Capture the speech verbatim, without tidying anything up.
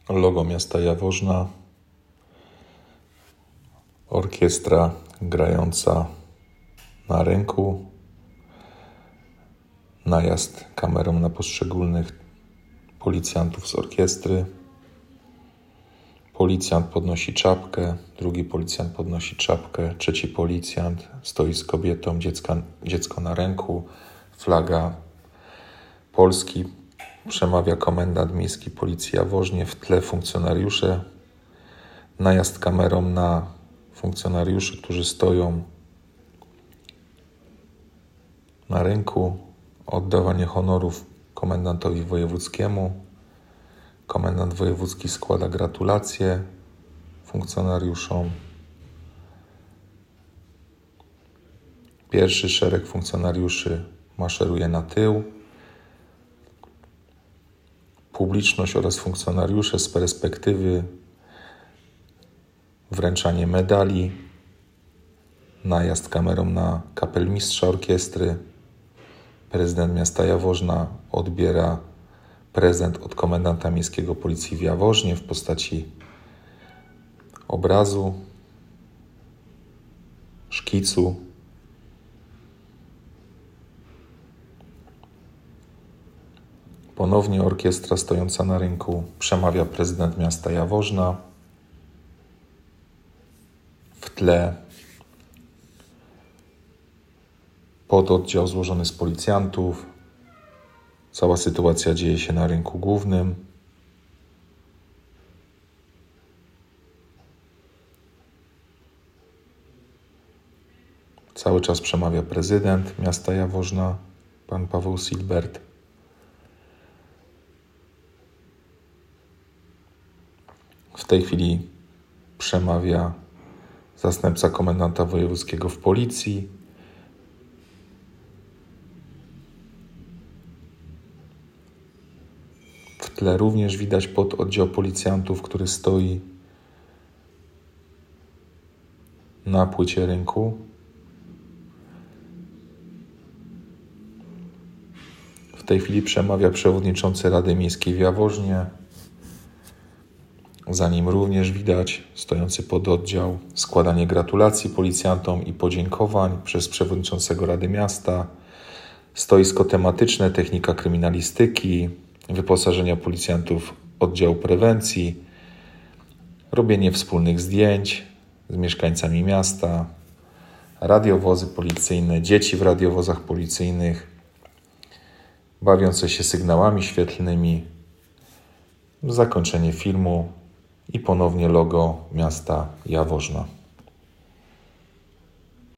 Logo miasta Jaworzna, orkiestra grająca na rynku, najazd kamerą na poszczególnych policjantów z orkiestry. Policjant podnosi czapkę, drugi policjant podnosi czapkę, trzeci policjant stoi z kobietą, dziecka, dziecko na ręku, flaga Polski. Przemawia komendant miejski Policji Jaworznie, w tle funkcjonariusze. Najazd kamerą na funkcjonariuszy, którzy stoją na rynku. Oddawanie honorów komendantowi wojewódzkiemu. Komendant wojewódzki składa gratulacje funkcjonariuszom. Pierwszy szereg funkcjonariuszy maszeruje na tył. Publiczność oraz funkcjonariusze z perspektywy, wręczanie medali, najazd kamerą na kapelmistrza orkiestry. Prezydent miasta Jaworzna odbiera prezent od komendanta miejskiego Policji w Jaworznie w postaci obrazu, szkicu. Ponownie orkiestra stojąca na rynku, przemawia prezydent miasta Jaworzna. W tle pododdział złożony z policjantów. Cała sytuacja dzieje się na rynku głównym. Cały czas przemawia prezydent miasta Jaworzna, pan Paweł Silbert. W tej chwili przemawia zastępca komendanta wojewódzkiego w Policji. W tle również widać pododdział policjantów, który stoi na płycie rynku. W tej chwili przemawia przewodniczący Rady Miejskiej w Jaworznie. Za nim również widać stojący pododdział, składanie gratulacji policjantom i podziękowań przez przewodniczącego Rady Miasta, stoisko tematyczne, technika kryminalistyki, wyposażenia policjantów oddziału prewencji, robienie wspólnych zdjęć z mieszkańcami miasta, radiowozy policyjne, dzieci w radiowozach policyjnych, bawiące się sygnałami świetlnymi, zakończenie filmu i ponownie logo miasta Jaworzna.